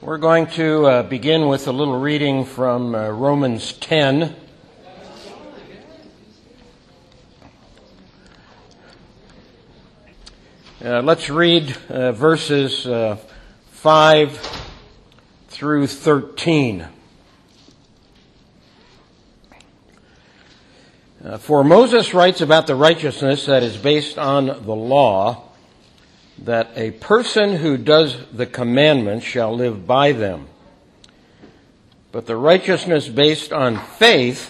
We're going to begin with a little reading from Romans 10. Let's read verses 5 through 13. For Moses writes about the righteousness that is based on the law, that a person who does the commandments shall live by them. But the righteousness based on faith,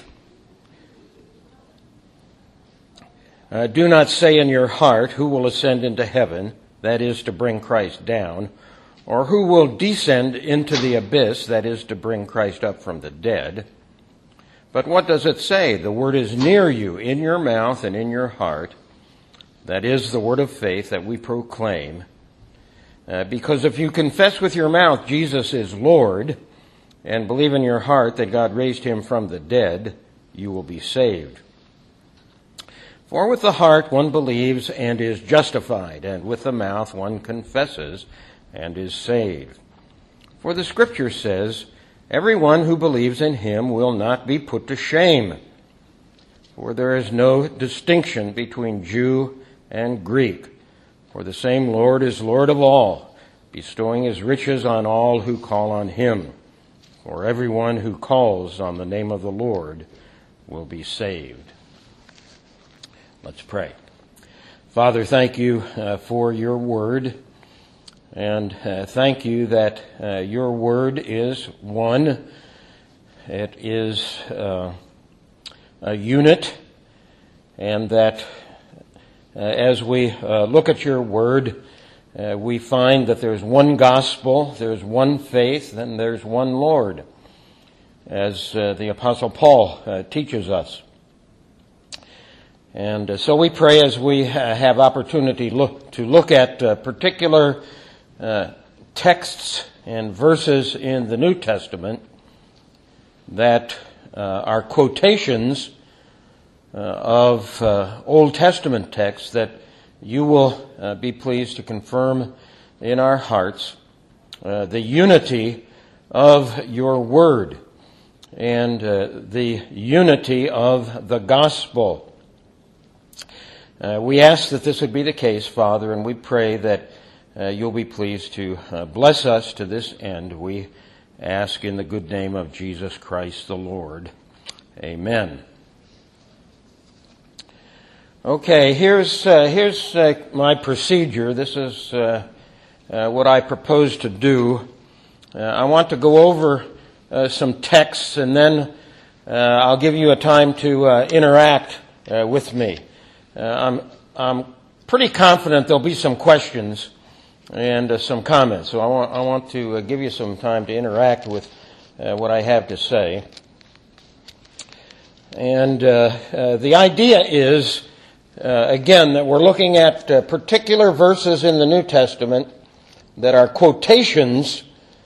do not say in your heart, who will ascend into heaven, that is to bring Christ down, or who will descend into the abyss, that is to bring Christ up from the dead. But what does it say? The word is near you, in your mouth and in your heart. That is the word of faith that we proclaim. Because if you confess with your mouth Jesus is Lord, and believe in your heart that God raised him from the dead, you will be saved. For with the heart one believes and is justified, and with the mouth one confesses and is saved. For the Scripture says, everyone who believes in him will not be put to shame. For there is no distinction between Jew and Greek. For the same Lord is Lord of all, bestowing his riches on all who call on him. For everyone who calls on the name of the Lord will be saved. Let's pray. Father, thank you for your word, and thank you that your word is one. It is a unit, and that as we look at your word, we find that there's one gospel, there's one faith, and there's one Lord, as the Apostle Paul teaches us. And so we pray, as we have opportunity to look at particular texts and verses in the New Testament that are quotations of Old Testament texts, that you will be pleased to confirm in our hearts the unity of your word and the unity of the gospel. We ask that this would be the case, Father, and we pray that you'll be pleased to bless us to this end. We ask in the good name of Jesus Christ the Lord. Amen. Okay, here's my procedure. This is what I propose to do. I want to go over some texts, and then I'll give you a time to interact with me. I'm pretty confident there'll be some questions and some comments, so I want to give you some time to interact with what I have to say. And the idea is, again, that we're looking at particular verses in the New Testament that are quotations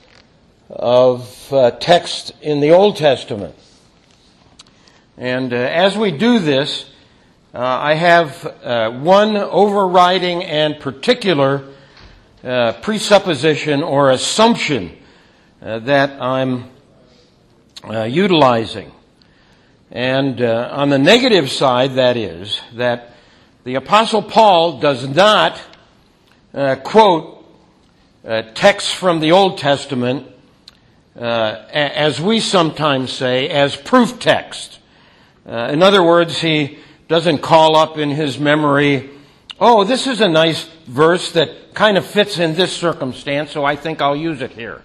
of text in the Old Testament. And as we do this, I have one overriding and particular presupposition or assumption that I'm utilizing. And on the negative side, that is, that the Apostle Paul does not quote texts from the Old Testament, as we sometimes say, as proof text. In other words, he doesn't call up in his memory, oh, this is a nice verse that kind of fits in this circumstance, so I think I'll use it here.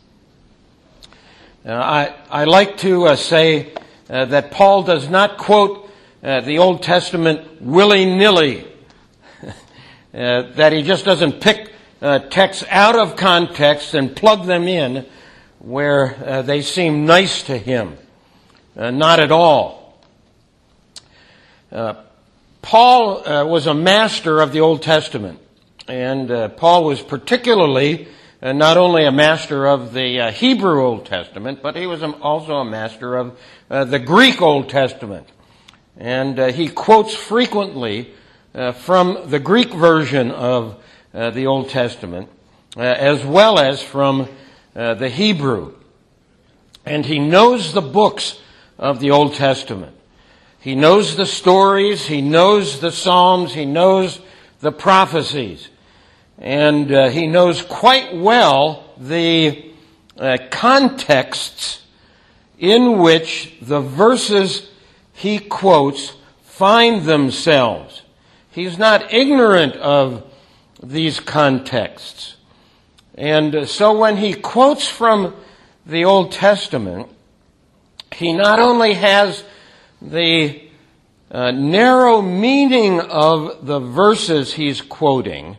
I like to say that Paul does not quote the Old Testament willy-nilly, that he just doesn't pick texts out of context and plug them in where they seem nice to him. Not at all. Paul was a master of the Old Testament, and Paul was particularly not only a master of the Hebrew Old Testament, but he was also a master of the Greek Old Testament. And he quotes frequently from the Greek version of the Old Testament, as well as from the Hebrew, and he knows the books of the Old Testament. He knows the stories, he knows the Psalms, he knows the prophecies, and he knows quite well the contexts in which the verses he quotes find themselves. He's not ignorant of these contexts. And so when he quotes from the Old Testament, he not only has the narrow meaning of the verses he's quoting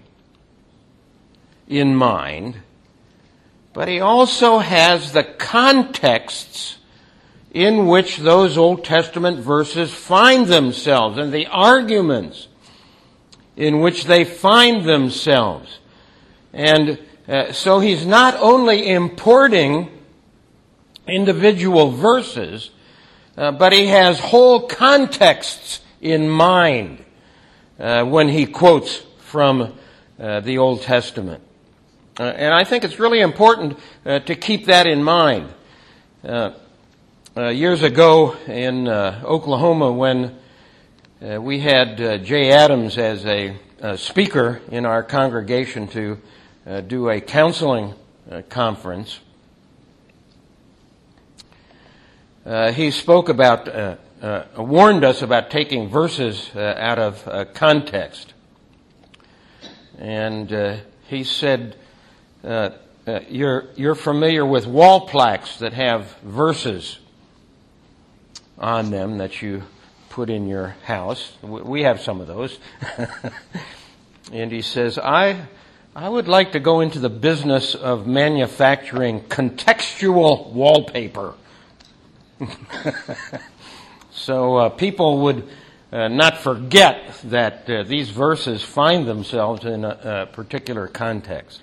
in mind, but he also has the contexts in which those Old Testament verses find themselves and the arguments in which they find themselves. And so he's not only importing individual verses, but he has whole contexts in mind when he quotes from the Old Testament. And I think it's really important to keep that in mind. Years ago in Oklahoma, when we had Jay Adams as a speaker in our congregation to do a counseling conference, he spoke about, warned us about taking verses out of context. And he said, you're familiar with wall plaques that have verses on them that you put in your house. We have some of those. And he says, I would like to go into the business of manufacturing contextual wallpaper. So people would not forget that these verses find themselves in a particular context.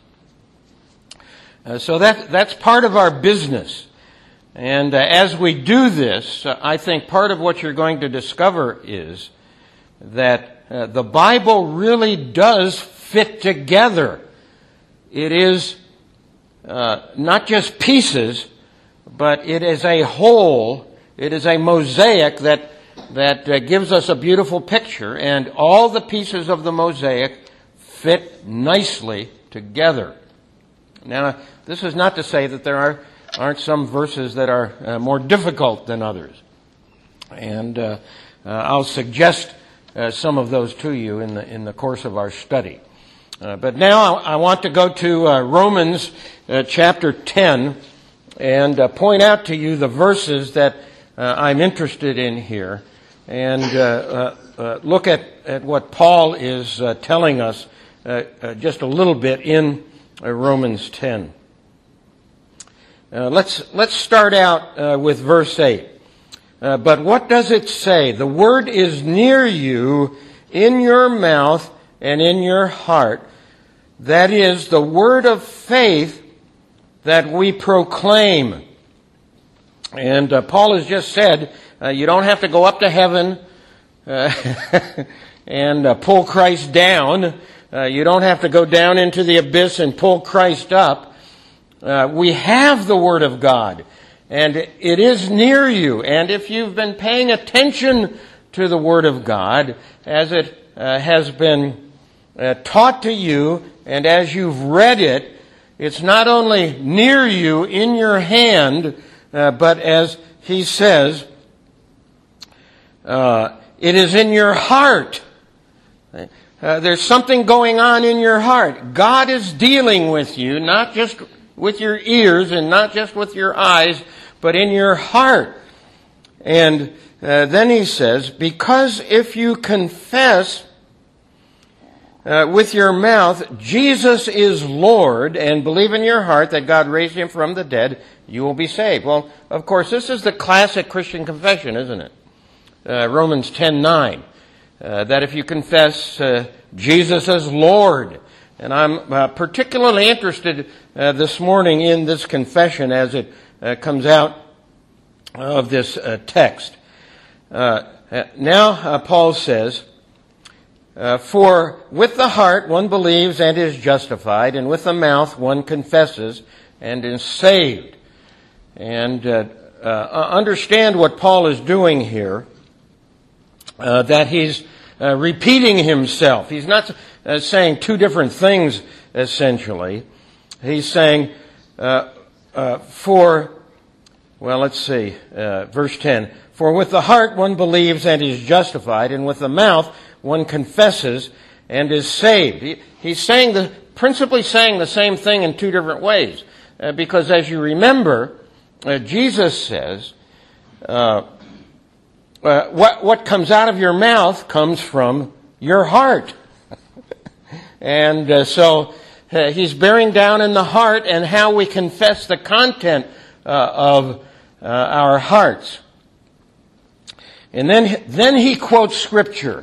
So that's part of our business. And as we do this, I think part of what you're going to discover is that the Bible really does fit together. It is not just pieces, but it is a whole. It is a mosaic that gives us a beautiful picture, and all the pieces of the mosaic fit nicely together. Now, this is not to say that there aren't some verses that are more difficult than others. And I'll suggest some of those to you in the course of our study. But now I want to go to Romans chapter 10 and point out to you the verses that I'm interested in here, and look at what Paul is telling us just a little bit in Romans 10. Let's start out with verse 8. But what does it say? The word is near you, in your mouth and in your heart. That is the word of faith that we proclaim. And Paul has just said, you don't have to go up to heaven and pull Christ down. You don't have to go down into the abyss and pull Christ up. We have the Word of God, and it is near you. And if you've been paying attention to the Word of God, as it has been taught to you, and as you've read it, it's not only near you in your hand, but as he says, it is in your heart. There's something going on in your heart. God is dealing with you, not just with your ears and not just with your eyes, but in your heart. And then he says, because if you confess with your mouth Jesus is Lord and believe in your heart that God raised him from the dead, you will be saved. Well, of course, this is the classic Christian confession, isn't it? Romans 10:9. That if you confess Jesus as Lord. And I'm particularly interested this morning in this confession as it comes out of this text. Now, Paul says, for with the heart one believes and is justified, and with the mouth one confesses and is saved. And understand what Paul is doing here, that he's repeating himself. He's not saying two different things, essentially. He's saying, verse 10, for with the heart one believes and is justified, and with the mouth one confesses and is saved. He's principally saying the same thing in two different ways. Because as you remember, Jesus says, what comes out of your mouth comes from your heart. And so he's bearing down in the heart and how we confess the content of our hearts. And then he quotes Scripture.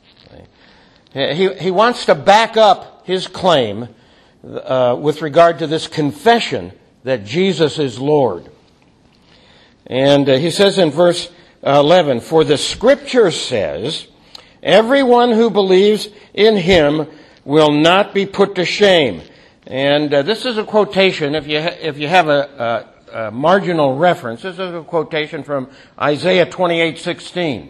He wants to back up his claim with regard to this confession that Jesus is Lord. And he says in verse 11, for the Scripture says, everyone who believes in him will not be put to shame. And this is a quotation, if you have a marginal reference, this is a quotation from Isaiah 28:16.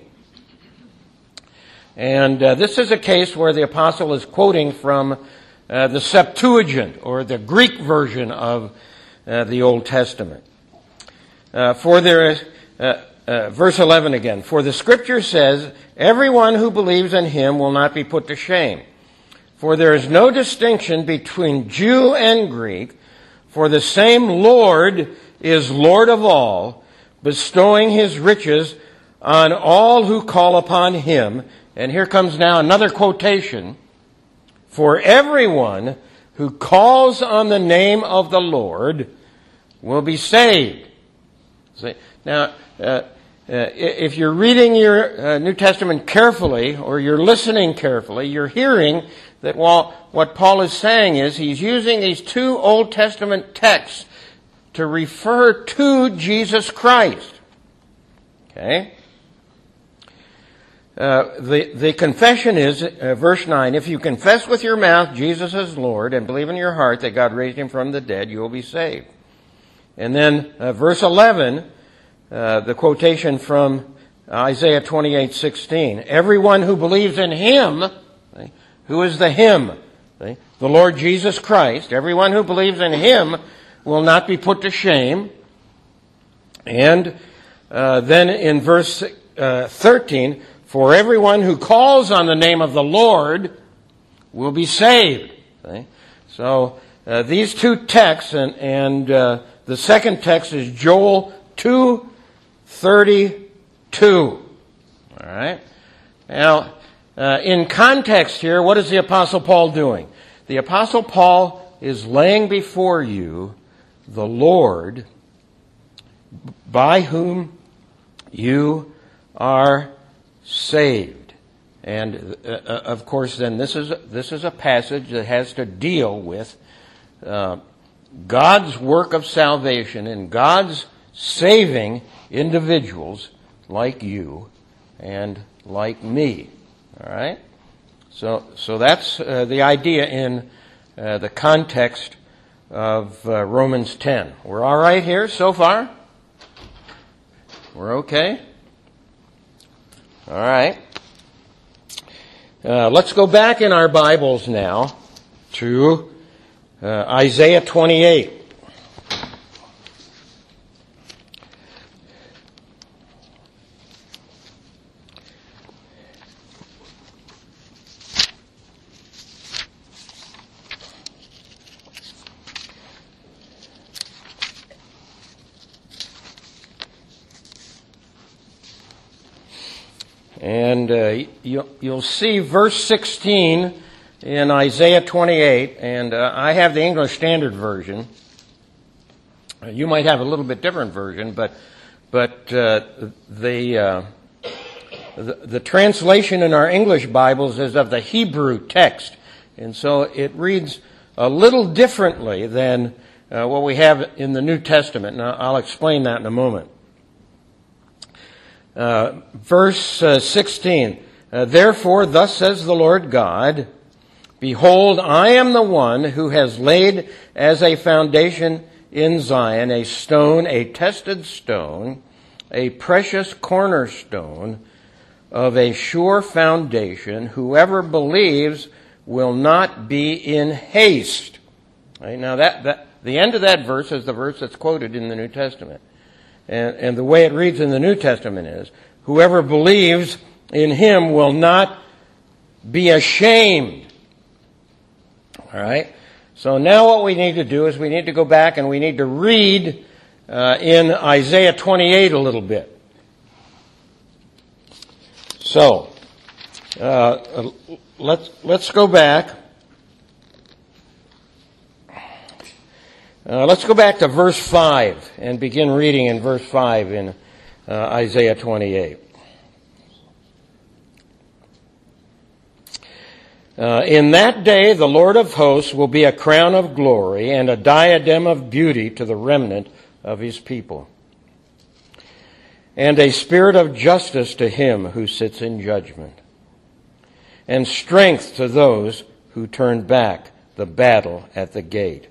And this is a case where the apostle is quoting from the Septuagint, or the Greek version of the Old Testament. Verse 11 again, for the Scripture says, everyone who believes in him will not be put to shame. For there is no distinction between Jew and Greek, for the same Lord is Lord of all, bestowing his riches on all who call upon him. And here comes now another quotation. For everyone who calls on the name of the Lord will be saved. Now, if you're reading your New Testament carefully, or you're listening carefully, you're hearing that what Paul is saying is he's using these two Old Testament texts to refer to Jesus Christ. Okay? The confession is, verse 9, if you confess with your mouth Jesus is Lord and believe in your heart that God raised him from the dead, you will be saved. And then verse 11, the quotation from Isaiah 28:16, everyone who believes in him, who is the him? The Lord Jesus Christ. Everyone who believes in him will not be put to shame. And then in verse 13, for everyone who calls on the name of the Lord will be saved. So these two texts, and the second text is Joel 2:32. All right. Now, in context here, what is the Apostle Paul doing? The Apostle Paul is laying before you the Lord by whom you are saved. And of course, then this is a passage that has to deal with God's work of salvation and God's saving individuals like you and like me. All right? So that's the idea in the context of Romans 10. We're all right here so far? We're okay? All right. Let's go back in our Bibles now to Isaiah 28. And you'll see verse 16 in Isaiah 28, and I have the English Standard Version. You might have a little bit different version, but the translation in our English Bibles is of the Hebrew text, and so it reads a little differently than what we have in the New Testament, and I'll explain that in a moment. Verse 16, therefore, thus says the Lord God, behold, I am the one who has laid as a foundation in Zion a stone, a tested stone, a precious cornerstone of a sure foundation. Whoever believes will not be in haste. Right? Now the end of that verse is the verse that's quoted in the New Testament. And the way it reads in the New Testament is, whoever believes in him will not be ashamed. All right? So now what we need to do is we need to go back and we need to read in Isaiah 28 a little bit. So, let's go back. Let's go back to verse 5 and begin reading in verse 5 in Isaiah 28. In that day the Lord of hosts will be a crown of glory and a diadem of beauty to the remnant of his people, and a spirit of justice to him who sits in judgment, and strength to those who turn back the battle at the gate.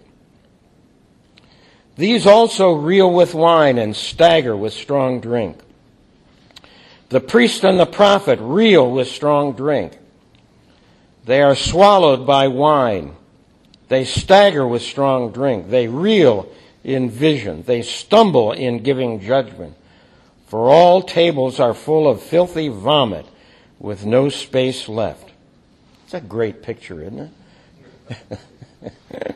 These also reel with wine and stagger with strong drink. The priest and the prophet reel with strong drink. They are swallowed by wine. They stagger with strong drink. They reel in vision. They stumble in giving judgment. For all tables are full of filthy vomit with no space left. It's a great picture, isn't it?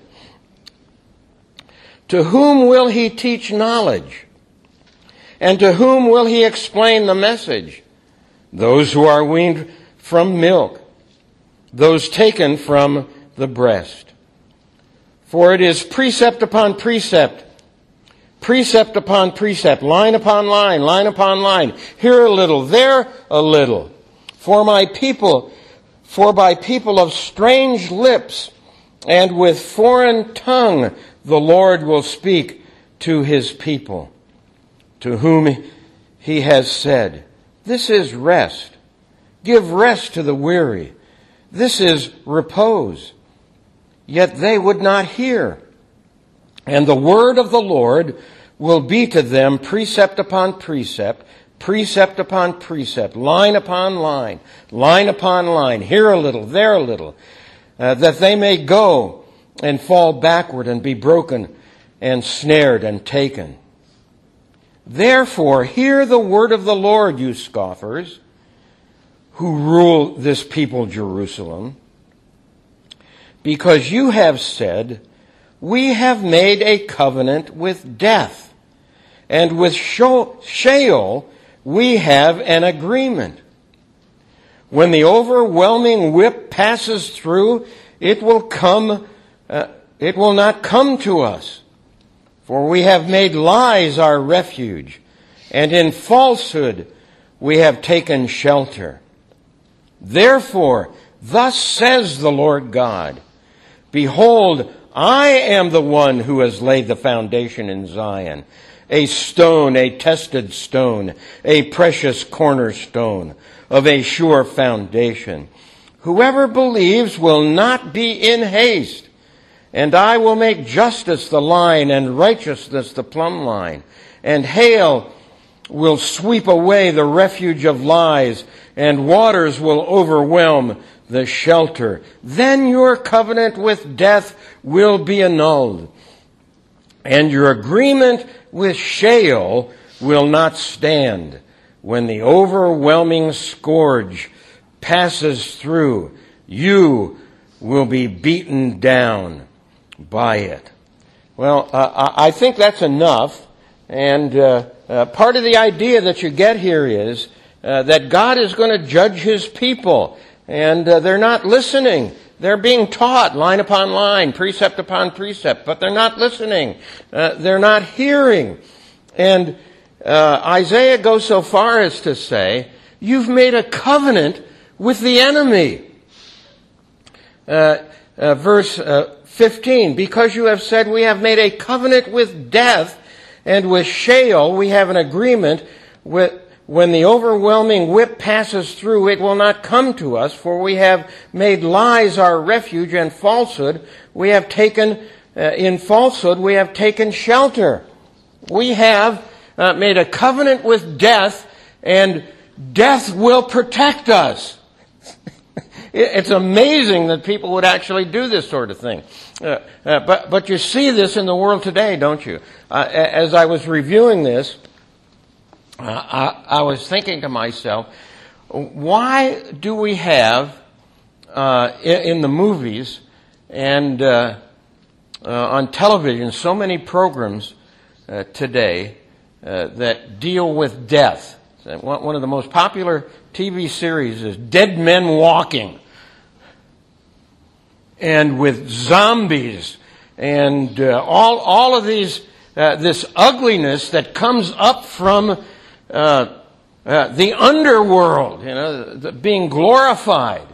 To whom will he teach knowledge? And to whom will he explain the message? Those who are weaned from milk, those taken from the breast. For it is precept upon precept, precept upon precept, line upon line, line upon line, here a little, there a little. For by people of strange lips and with foreign tongue, the Lord will speak to his people, to whom he has said, this is rest. Give rest to the weary. This is repose. Yet they would not hear. And the word of the Lord will be to them precept upon precept, precept upon precept, line upon line, line upon line, here a little, there a little, that they may go and fall backward and be broken and snared and taken. Therefore, hear the word of the Lord, you scoffers, who rule this people Jerusalem, because you have said, we have made a covenant with death, and with Sheol we have an agreement. When the overwhelming whip passes through, it will not come to us. For we have made lies our refuge, and in falsehood we have taken shelter. Therefore, thus says the Lord God, behold, I am the one who has laid the foundation in Zion, a stone, a tested stone, a precious cornerstone of a sure foundation. Whoever believes will not be in haste. And I will make justice the line and righteousness the plumb line. And hail will sweep away the refuge of lies, and waters will overwhelm the shelter. Then your covenant with death will be annulled, and your agreement with Sheol will not stand. When the overwhelming scourge passes through, you will be beaten down by it. Well, I think that's enough. And part of the idea that you get here is that God is going to judge his people. And they're not listening. They're being taught line upon line, precept upon precept, but they're not listening. They're not hearing. And Isaiah goes so far as to say, you've made a covenant with the enemy. Verse 15, because you have said we have made a covenant with death, and with Sheol we have an agreement with, when the overwhelming whip passes through, it will not come to us, for we have made lies our refuge, and falsehood we have taken in falsehood we have taken shelter. We have made a covenant with death, and death will protect us. It's amazing that people would actually do this sort of thing. But you see this in the world today, don't you? As I was reviewing this, I was thinking to myself, why do we have in the movies and on television so many programs today that deal with death? One of the most popular TV series is Dead Men Walking, and with zombies and all of these this ugliness that comes up from the underworld, being glorified.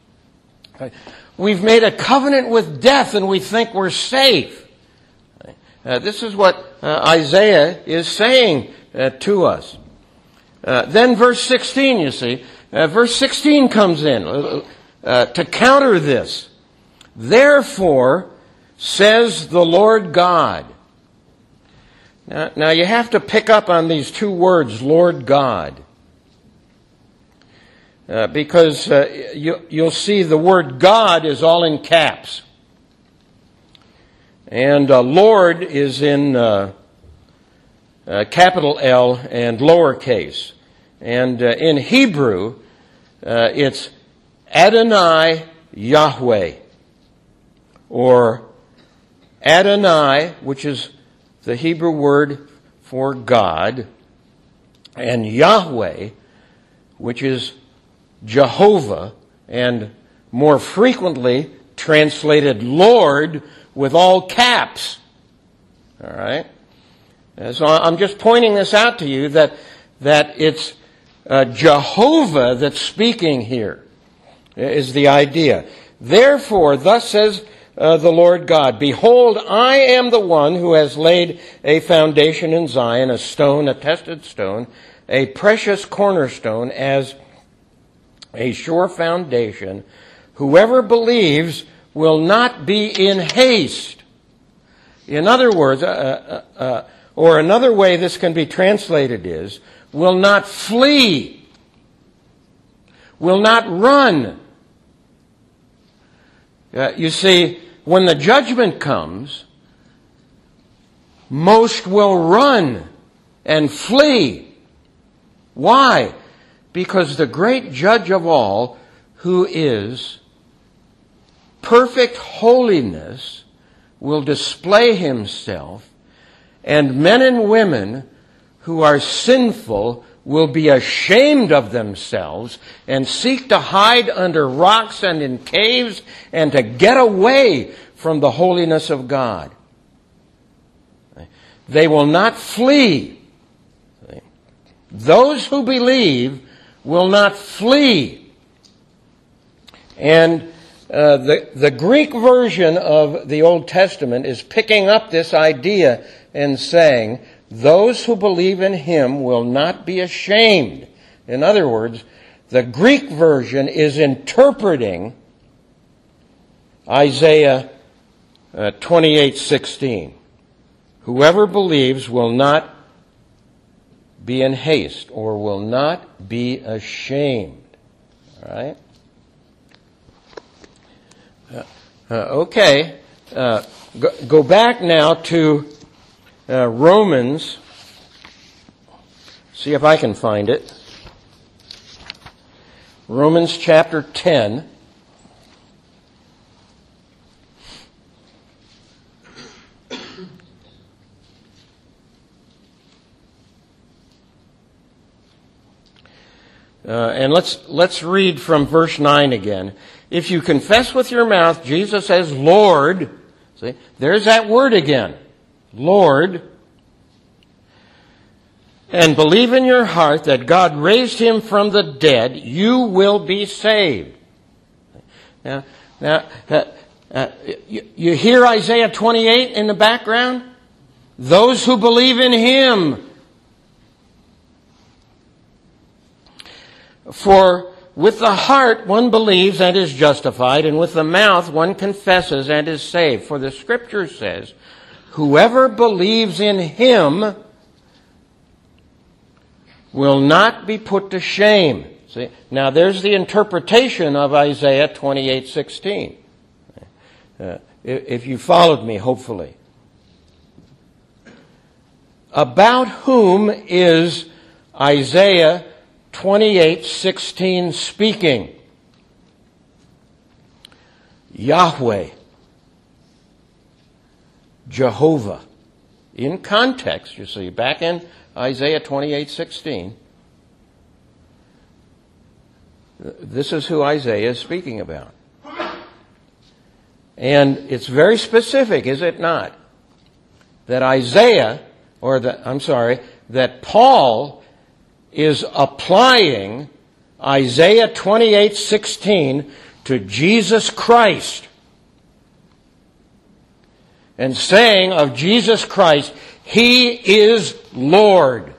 We've made a covenant with death, and we think we're safe. This is what Isaiah is saying to us. Then verse 16, you see, verse 16 comes in to counter this. Therefore, says the Lord God. Now you have to pick up on these two words, Lord God, because you'll see the word God is all in caps, and Lord is in capital L and lowercase, and in Hebrew it's Adonai Yahweh, or Adonai, which is the Hebrew word for God, and Yahweh, which is Jehovah, and more frequently translated Lord with all caps. All right? So I'm just pointing this out to you that it's Jehovah that's speaking here, is the idea. Therefore, thus says the Lord God, behold, I am the one who has laid a foundation in Zion, a stone, a tested stone, a precious cornerstone, as a sure foundation. Whoever believes will not be in haste. In other words, or another way this can be translated is, will not flee, will not run. You see, when the judgment comes, most will run and flee. Why? Because the great judge of all, who is perfect holiness, will display himself, and men and women who are sinful will be ashamed of themselves and seek to hide under rocks and in caves and to get away from the holiness of God. They will not flee. Those who believe will not flee. And the Greek version of the Old Testament is picking up this idea and saying, those who believe in him will not be ashamed. In other words, the Greek version is interpreting Isaiah 28:16. Whoever believes will not be in haste, or will not be ashamed. All right? Okay. Go back now to Romans. See if I can find it. Romans chapter 10. And let's read from verse 9 again. If you confess with your mouth Jesus as Lord, see, there's that word again, Lord, and believe in your heart that God raised him from the dead, you will be saved. Now, you hear Isaiah 28 in the background? Those who believe in him. For with the heart one believes and is justified, and with the mouth one confesses and is saved. For the Scripture says, whoever believes in him will not be put to shame. See, now there's the interpretation of Isaiah 28:16. If you followed me, hopefully. About whom is Isaiah 28:16 speaking? Yahweh, Jehovah. In context, you see, back in Isaiah 28:16, this is who Isaiah is speaking about. And it's very specific, is it not? That that Paul is applying Isaiah 28:16 to Jesus Christ. And saying of Jesus Christ, He is Lord.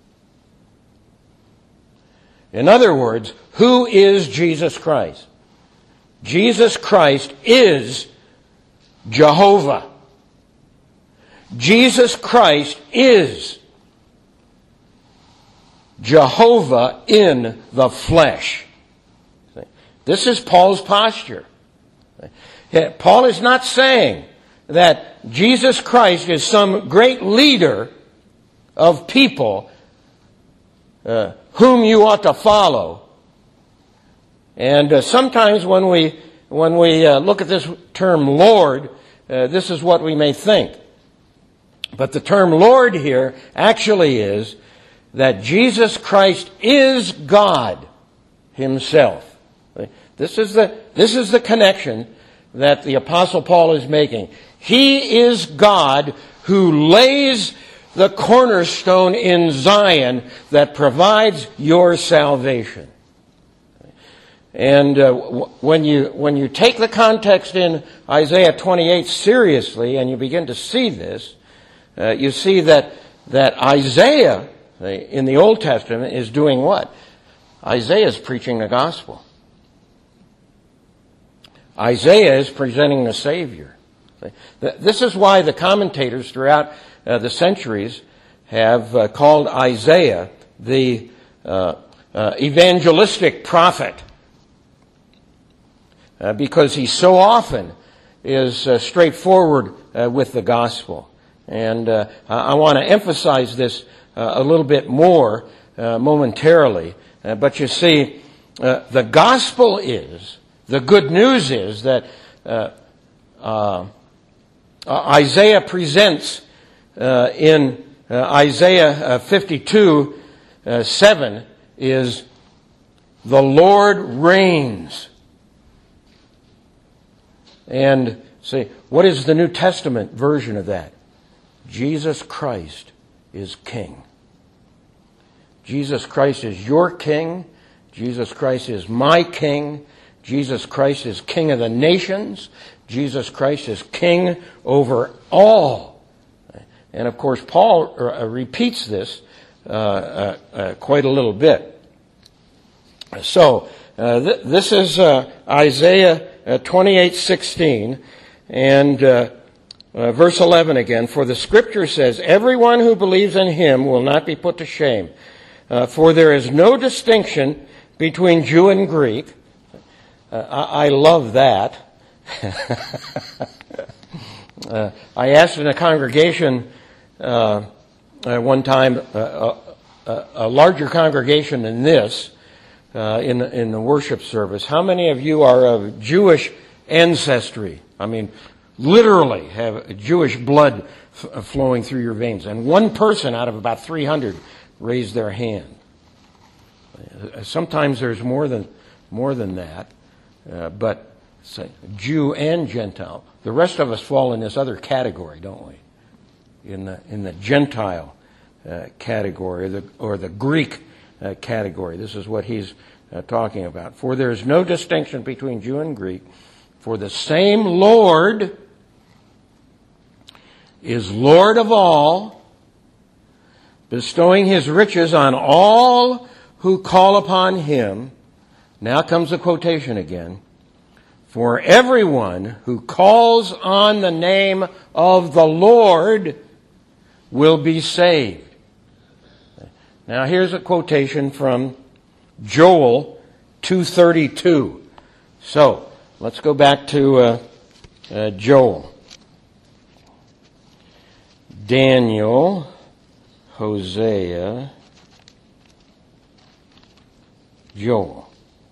In other words, who is Jesus Christ? Jesus Christ is Jehovah. Jesus Christ is Jehovah in the flesh. This is Paul's posture. Paul is not saying that Jesus Christ is some great leader of people whom you ought to follow. And sometimes when we look at this term Lord, this is what we may think. But the term Lord here actually is that Jesus Christ is God Himself. This is the connection that the Apostle Paul is making. He is God who lays the cornerstone in Zion that provides your salvation. And when you take the context in Isaiah 28 seriously, and you begin to see this, you see that Isaiah in the Old Testament is doing what? Isaiah is preaching the gospel. Isaiah is presenting the Savior. This is why the commentators throughout the centuries have called Isaiah the evangelistic prophet, because he so often is straightforward with the gospel. And I want to emphasize this a little bit more momentarily. But you see, the gospel is, the good news is that Isaiah presents in Isaiah 52:7 is the Lord reigns. And see, what is the New Testament version of that? Jesus Christ is King. Jesus Christ is your King. Jesus Christ is my King. Jesus Christ is King of the nations. Jesus Christ is King over all. And of course, Paul repeats this quite a little bit. So, this is Isaiah 28:16, and verse 11 again. For the Scripture says, everyone who believes in Him will not be put to shame. For there is no distinction between Jew and Greek. I love that. I asked in a congregation one time, a larger congregation than this, in the worship service, how many of you are of Jewish ancestry? I mean, literally have Jewish blood flowing through your veins. And one person out of about 300 raised their hand. Sometimes there's more than that, but Jew and Gentile. The rest of us fall in this other category, don't we? In the Gentile category, or the Greek category. This is what he's talking about. For there is no distinction between Jew and Greek, for the same Lord is Lord of all, bestowing His riches on all who call upon Him. Now comes the quotation again. For everyone who calls on the name of the Lord will be saved. Now here's a quotation from Joel 2:32. So let's go back to Joel. Daniel, Hosea, Joel.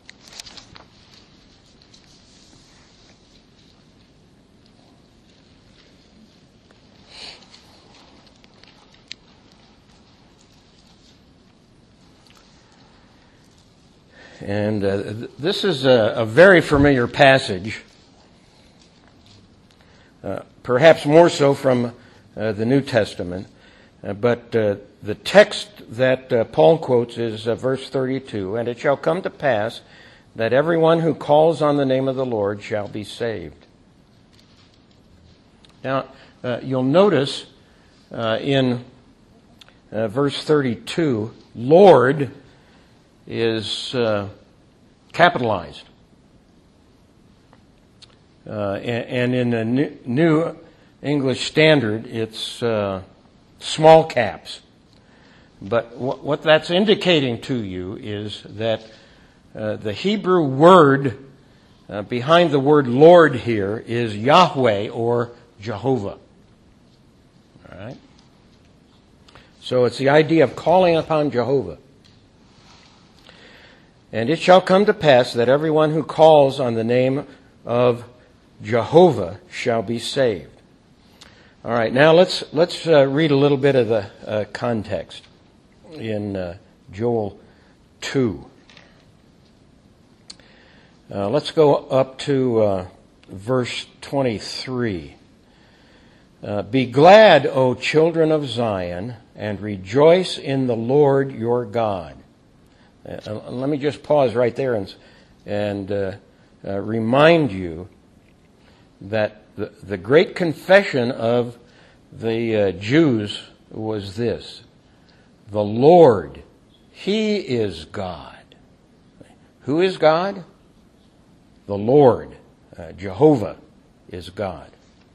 And this is a very familiar passage, perhaps more so from the New Testament. But the text that Paul quotes is verse 32, and it shall come to pass that everyone who calls on the name of the Lord shall be saved. Now, you'll notice in verse 32, Lord is capitalized. And in the New English Standard, it's small caps. But what that's indicating to you is that the Hebrew word behind the word Lord here is Yahweh or Jehovah. All right? So it's the idea of calling upon Jehovah. And it shall come to pass that everyone who calls on the name of Jehovah shall be saved. All right, now let's read a little bit of the context in Joel 2. Let's go up to verse 23. Be glad, O children of Zion, and rejoice in the Lord your God. Let me just pause right there and remind you that the great confession of the Jews was this: the Lord, He is God. Who is God? The Lord, Jehovah, is God.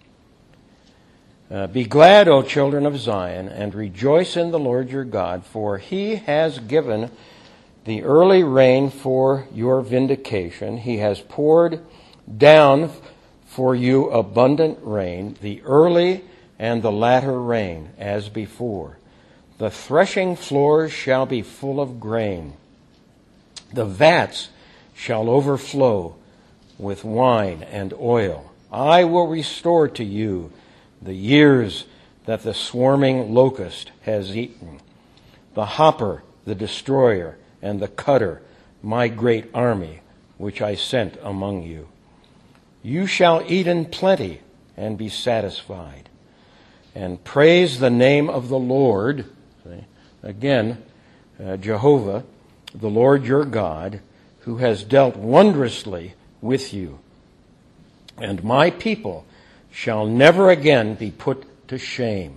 Be glad, O children of Zion, and rejoice in the Lord your God, for He has given the early rain for your vindication. He has poured down for you abundant rain, the early and the latter rain, as before. The threshing floors shall be full of grain. The vats shall overflow with wine and oil. I will restore to you the years that the swarming locust has eaten, the hopper, the destroyer, and the cutter, my great army, which I sent among you. You shall eat in plenty and be satisfied, and praise the name of the Lord. Again, Jehovah, the Lord your God, who has dealt wondrously with you. And my people shall never again be put to shame.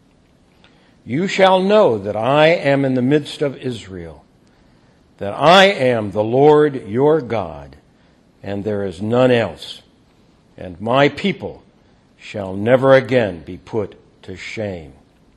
You shall know that I am in the midst of Israel, that I am the Lord your God, and there is none else. And my people shall never again be put to shame.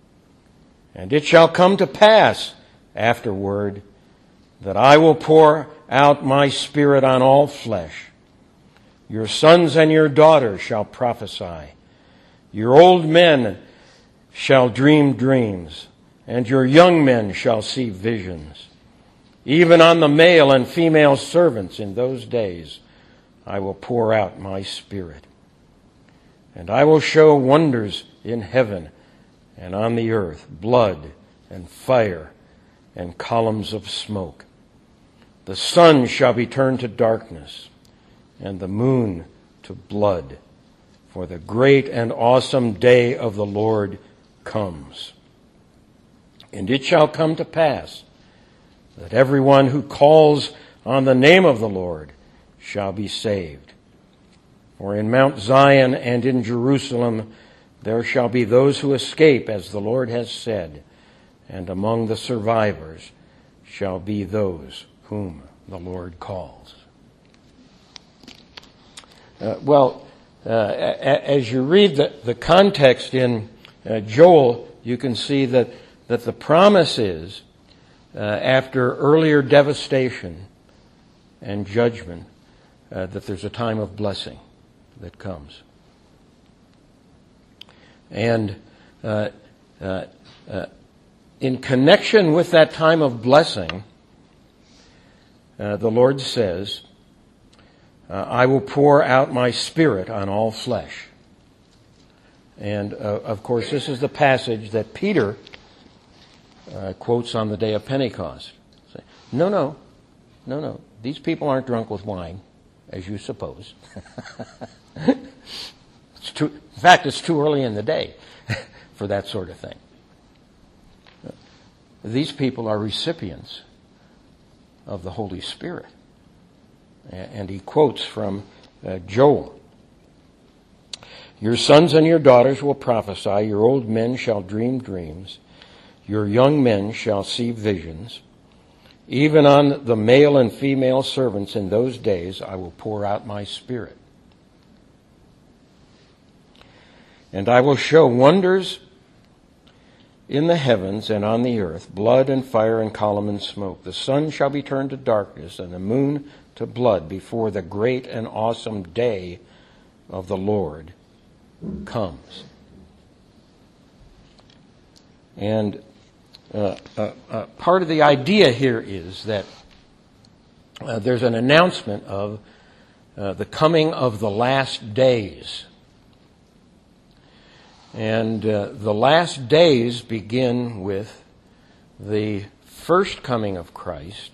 And it shall come to pass afterward that I will pour out my Spirit on all flesh. Your sons and your daughters shall prophesy. Your old men shall dream dreams, and your young men shall see visions. Even on the male and female servants in those days I will pour out my Spirit. And I will show wonders in heaven and on the earth, blood and fire and columns of smoke. The sun shall be turned to darkness and the moon to blood, for the great and awesome day of the Lord comes. And it shall come to pass that everyone who calls on the name of the Lord shall be saved. For in Mount Zion and in Jerusalem there shall be those who escape, as the Lord has said, and among the survivors shall be those whom the Lord calls. As you read the context in Joel, you can see that the promise is, after earlier devastation and judgment, that there's a time of blessing that comes. And in connection with that time of blessing, the Lord says, I will pour out my Spirit on all flesh. And, of course, this is the passage that Peter quotes on the day of Pentecost. Say, no. These people aren't drunk with wine, as you suppose. In fact, it's too early in the day for that sort of thing. These people are recipients of the Holy Spirit. And he quotes from Joel. Your sons and your daughters will prophesy. Your old men shall dream dreams. Your young men shall see visions. Even on the male and female servants in those days I will pour out my Spirit. And I will show wonders in the heavens and on the earth, blood and fire and column and smoke. The sun shall be turned to darkness and the moon to blood before the great and awesome day of the Lord comes. And part of the idea here is that there's an announcement of the coming of the last days. And the last days begin with the first coming of Christ.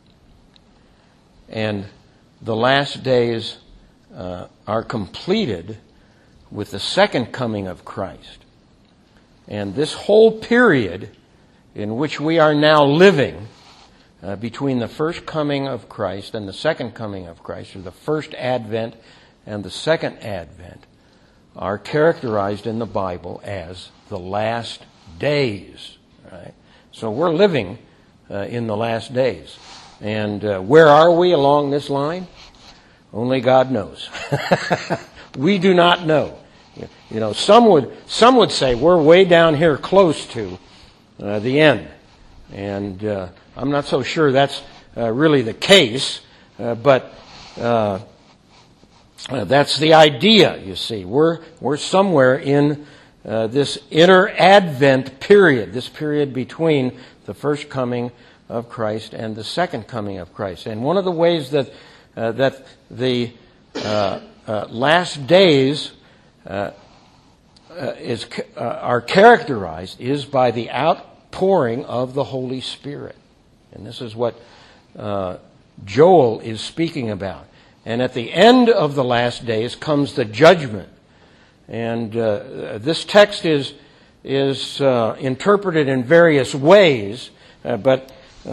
And the last days are completed with the second coming of Christ. And this whole period in which we are now living between the first coming of Christ and the second coming of Christ, or the first advent and the second advent, are characterized in the Bible as the last days. Right? So we're living in the last days. And where are we along this line? Only God knows. We do not know. You know, some would say we're way down here close to the end. And I'm not so sure that's really the case, but that's the idea, you see. We're somewhere in this inter-Advent period, this period between the first coming of Christ and the second coming of Christ. And one of the ways that the last days are characterized is by the outpouring of the Holy Spirit. And this is what Joel is speaking about. And at the end of the last days comes the judgment. And this text is interpreted in various ways, but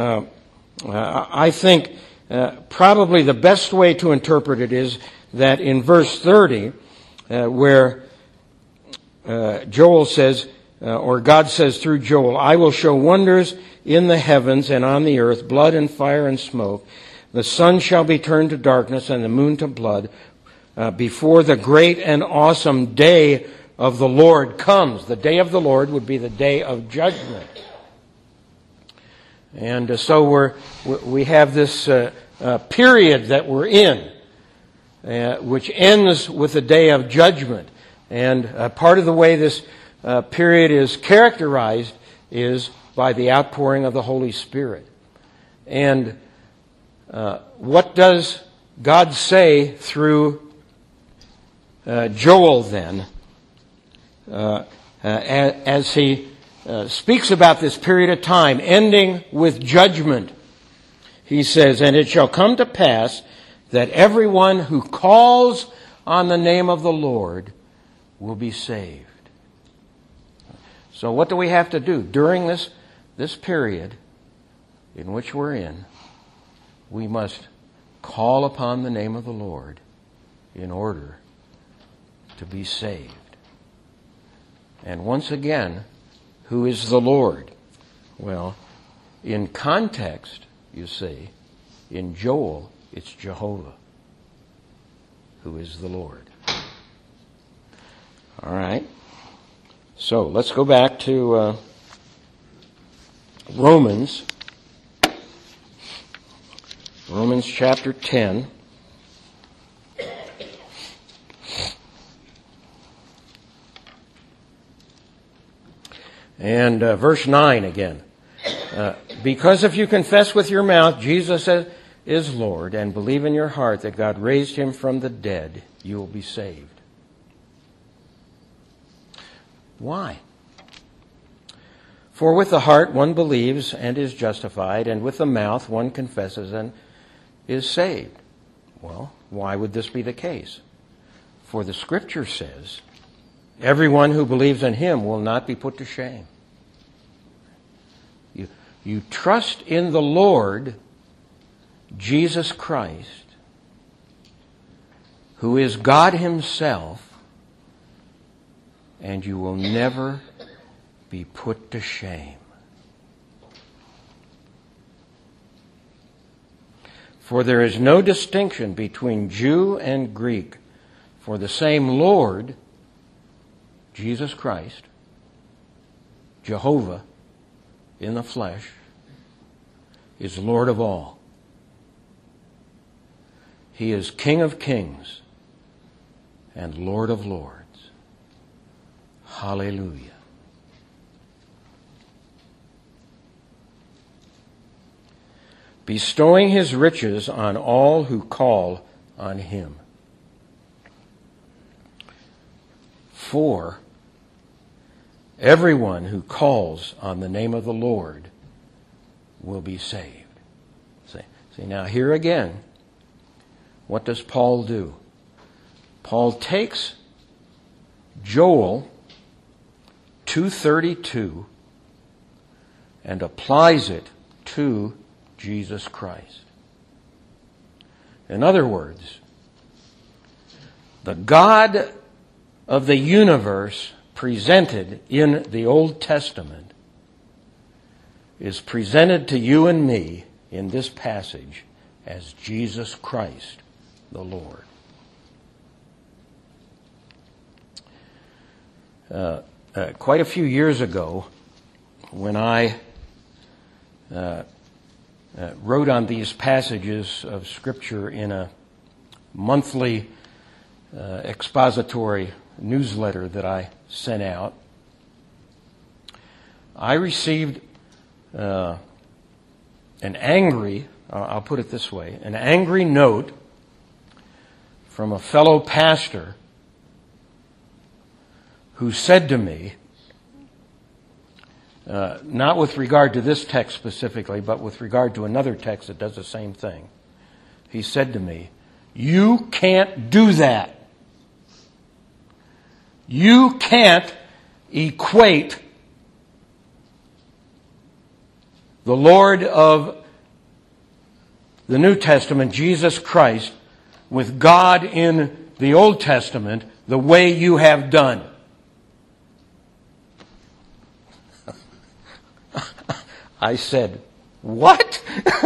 I think probably the best way to interpret it is that in verse 30, where Joel says, or God says through Joel, I will show wonders in the heavens and on the earth, blood and fire and smoke. The sun shall be turned to darkness and the moon to blood before the great and awesome day of the Lord comes. The day of the Lord would be the day of judgment. And so we have this period that we're in, which ends with the day of judgment. And part of the way this period is characterized is by the outpouring of the Holy Spirit. And what does God say through Joel then, as he speaks about this period of time ending with judgment? He says, and it shall come to pass that everyone who calls on the name of the Lord will be saved. So what do we have to do during this period in which we're in? We must call upon the name of the Lord in order to be saved. And once again, who is the Lord? Well, in context, you see, In Joel, it's Jehovah, who is the Lord. All right. So let's go back to Romans. Romans chapter 10. And verse 9 again. Because if you confess with your mouth Jesus is Lord and believe in your heart that God raised him from the dead, you will be saved. Why? For with the heart one believes and is justified, and with the mouth one confesses and is saved. Well, why would this be the case? For the Scripture says, everyone who believes in him will not be put to shame. You trust in the Lord Jesus Christ, who is God himself, and you will never be put to shame. For there is no distinction between Jew and Greek, for the same Lord, Jesus Christ, Jehovah in the flesh, is Lord of all. He is King of kings and Lord of lords. Hallelujah. Bestowing his riches on all who call on him. For everyone who calls on the name of the Lord will be saved. See, now here again, what does Paul do? Paul takes Joel 2:32 and applies it to Jesus Christ. In other words, the God of the universe presented in the Old Testament is presented to you and me in this passage as Jesus Christ, the Lord. Quite a few years ago, when I wrote on these passages of Scripture in a monthly expository newsletter that I sent out, I received an angry, I'll put it this way, an angry note from a fellow pastor who said to me, not with regard to this text specifically, but with regard to another text that does the same thing. He said to me, "You can't do that. You can't equate the Lord of the New Testament, Jesus Christ, with God in the Old Testament the way you have done." I said, "What?"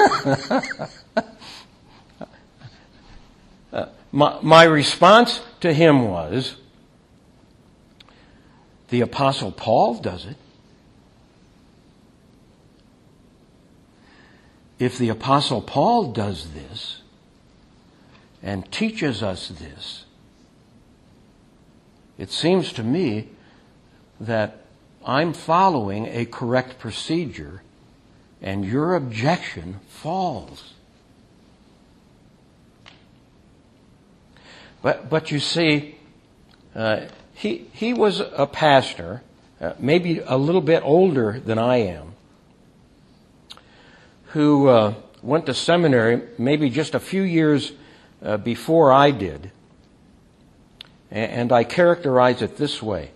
My response to him was, the Apostle Paul does it. If the Apostle Paul does this and teaches us this, it seems to me that I'm following a correct procedure and your objection falls. But you see, he was a pastor, maybe a little bit older than I am, who went to seminary maybe just a few years before I did. And I characterize it this way.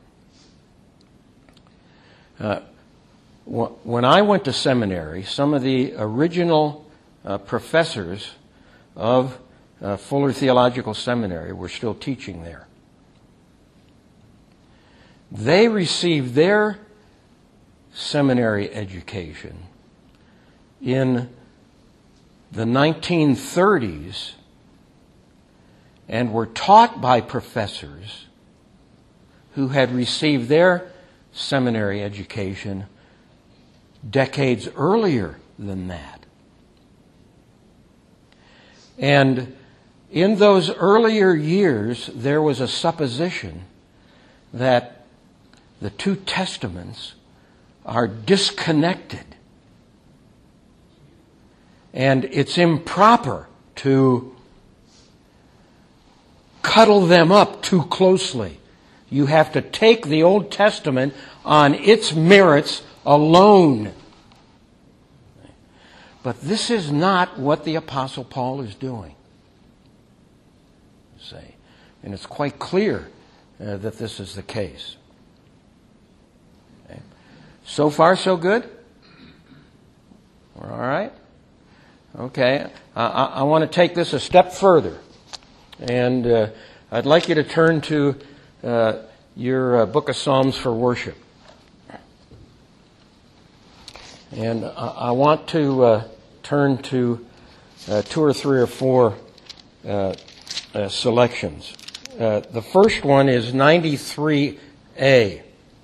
When I went to seminary, some of the original professors of Fuller Theological Seminary were still teaching there. They received their seminary education in the 1930s and were taught by professors who had received their seminary education decades earlier than that. And in those earlier years, there was a supposition that the two testaments are disconnected. And it's improper to cuddle them up too closely. You have to take the Old Testament on its merits alone. But this is not what the Apostle Paul is doing. Say, and it's quite clear that this is the case. Okay. So far, so good? We're all right? Okay. I want to take this a step further. And I'd like you to turn to your book of Psalms for worship. And I want to turn to 2 or 3 or 4 selections. The first one is 93A.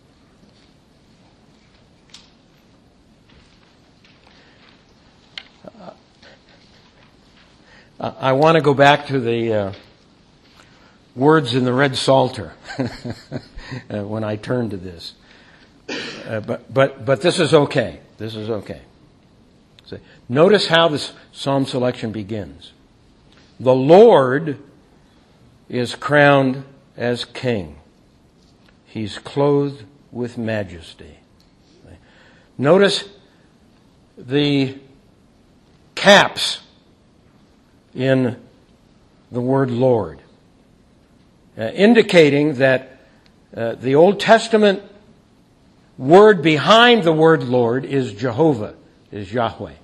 I want to go back to the words in the Red Psalter when I turn to this. But this is okay. This is okay. So, notice how this psalm selection begins. The Lord is crowned as king. He's clothed with majesty. Notice the caps in the word Lord, indicating that the Old Testament word behind the word Lord is Jehovah, is Yahweh.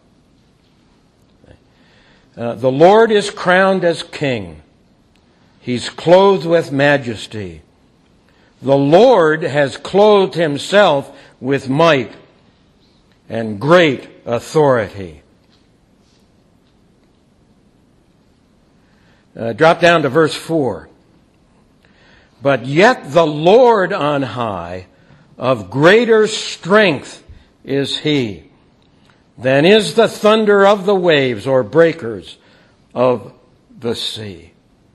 The Lord is crowned as king. He's clothed with majesty. The Lord has clothed himself with might and great authority. Drop down to verse 4. But yet the Lord on high, of greater strength is he than is the thunder of the waves or breakers of the sea.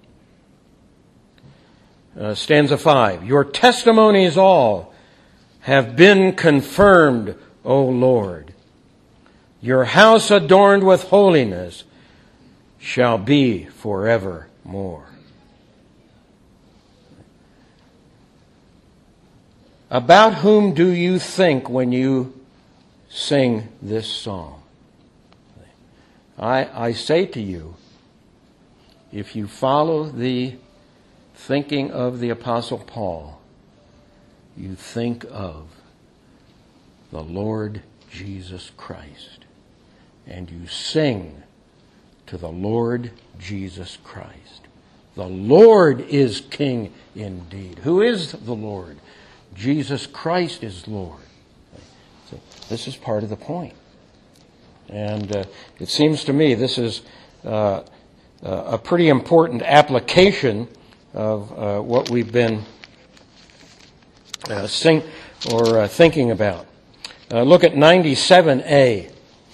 Stanza 5. Your testimonies all have been confirmed, O Lord. Your house adorned with holiness shall be forevermore. About whom do you think when you sing this song? I say to you, if you follow the thinking of the Apostle Paul, you think of the Lord Jesus Christ, and you sing to the Lord Jesus Christ. The Lord is King indeed. Who is the Lord? Jesus Christ is Lord. So this is part of the point. And it seems to me this is a pretty important application of what we've been thinking about. Look at 97A.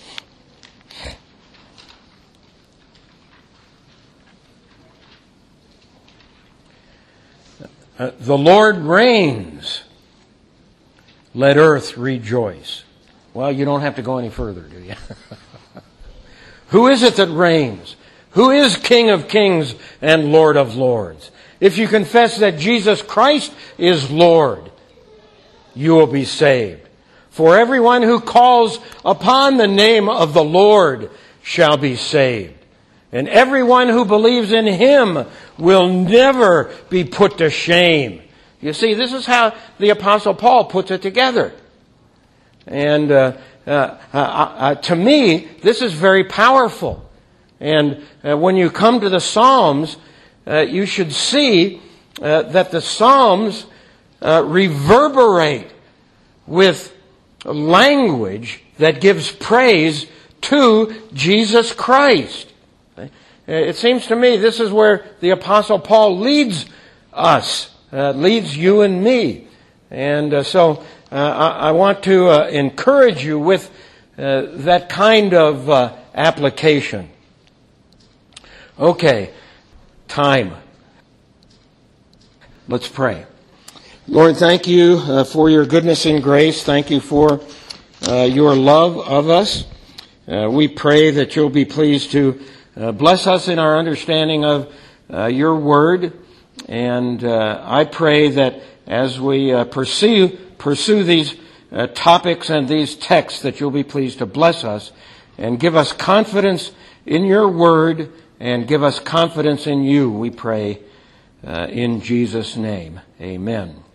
The Lord reigns. Let earth rejoice. Well, you don't have to go any further, do you? Who is it that reigns? Who is King of kings and Lord of lords? If you confess that Jesus Christ is Lord, you will be saved. For everyone who calls upon the name of the Lord shall be saved. And everyone who believes in Him will never be put to shame. You see, this is how the Apostle Paul puts it together. And to me, this is very powerful. And when you come to the Psalms, you should see that the Psalms reverberate with language that gives praise to Jesus Christ. It seems to me this is where the Apostle Paul leads us, leads you and me. And so I want to encourage you with that kind of application. Okay, time. Let's pray. Lord, thank you for your goodness and grace. Thank you for your love of us. We pray that you'll be pleased to bless us in our understanding of your word. And I pray that as we pursue these topics and these texts, that you'll be pleased to bless us and give us confidence in your word and give us confidence in you, we pray, in Jesus' name. Amen.